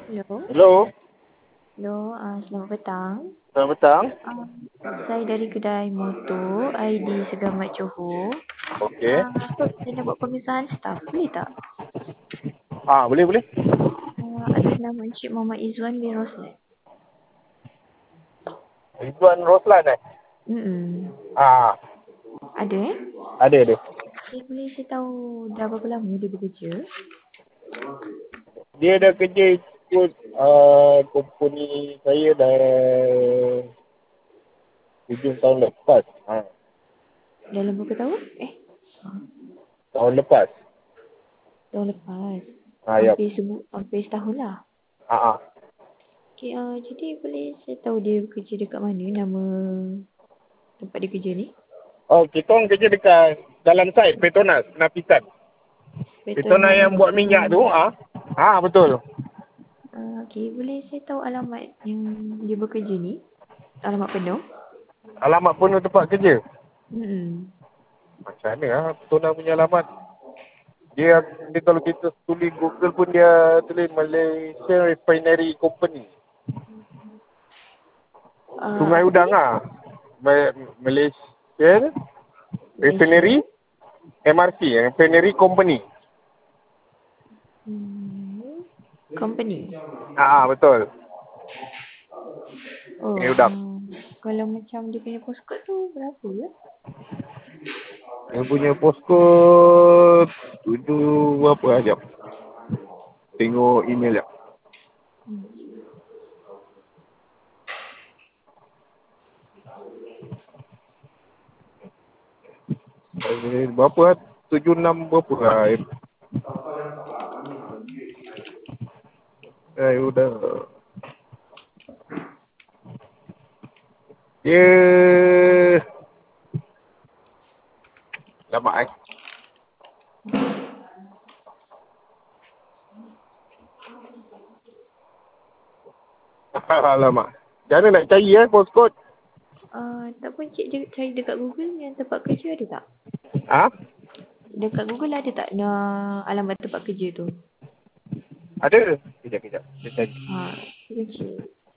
Hello. Hello, Hello, selamat petang. selamat petang. Ah, saya dari kedai motor ID Segamat Johor. Okey. Saya nak buat pemeriksaan staf, boleh tak? Boleh boleh. Atas nama Encik Muhammad Izzuan bin Roslan. Ridwan Roslan Hmm. Ah, Ada ada. boleh saya tahu dah berapa lama dia bekerja? Dia dah kerja ikut company saya dah hujung tahun lepas. Dalam berapa tahun? Tahun lepas. Tahun lepas. Ya. Hampir setahun lah. Ah. Okey, jadi boleh saya tahu dia bekerja dekat mana, nama tempat dia kerja ni? Oh, kita orang kerja dekat dalam site Petronas, Napisan. Petronas yang buat minyak tu, betul. Okey, boleh saya tahu alamat yang dia bekerja ni? Alamat penuh? Alamat penuh tempat kerja. Macam mana Petronas punya alamat? Dia kalau kita tulis Google pun dia tulis Malaysia Refinery Company. Sungai Apa Udang tadi? Malaysian Refinery MRC, Refinery Company. Company. Betul. Oh, Sungai Udang. kalau macam dia punya postcode tu berapa ya? Dia punya postcode tujuh berapa jap. Tengok email jap. Berapa 76 berapa udah. Dia lama Alamak. Macam mana nak cari postcode? Tak apa, cik cari dekat Google yang tempat kerja ada tak? Dekat Google ada tak alamat tempat kerja tu? Ada. Kejap. Saya cari. Cuba cik.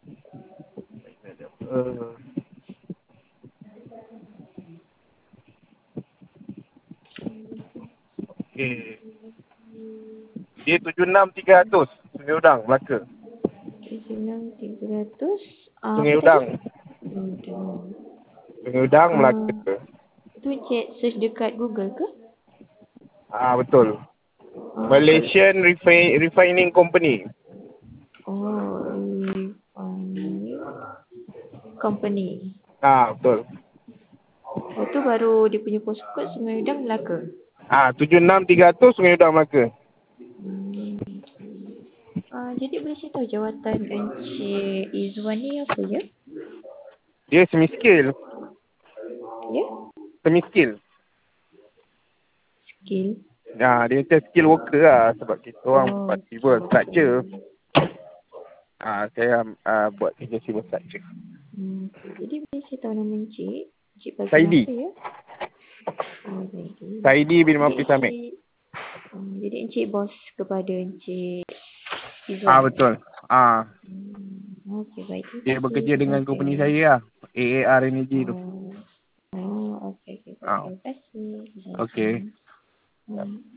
Okay. Dia 76300 Sungai Udang, Melaka. 76300. Sungai Apa Udang. tadi? Sungai Udang, Melaka. Tu cik search dekat Google ke? Betul. Malaysian Refining Company. Refining Company. Betul. Tu baru dia punya postcode Sungai Udang, Melaka. 76300 Sungai Udang, Melaka. Jadi boleh saya tahu jawatan Encik Izzuan ni apa ya? Dia semi-skill. Ya? Semi-skill. Skill. Dia macam skill worker lah. Sebab kita orang civil structure. Saya buat kerja civil structure. Jadi boleh saya tahu nama Encik? Encik bagi Saidi. apa ya? Saidi bin Mafi Samek. Jadi Encik bos kepada Encik Izzuan. Betul. Okey, baik. Dia bekerja dengan company saya lah. AAR Energy tu. Okey. Terima kasih. Okey.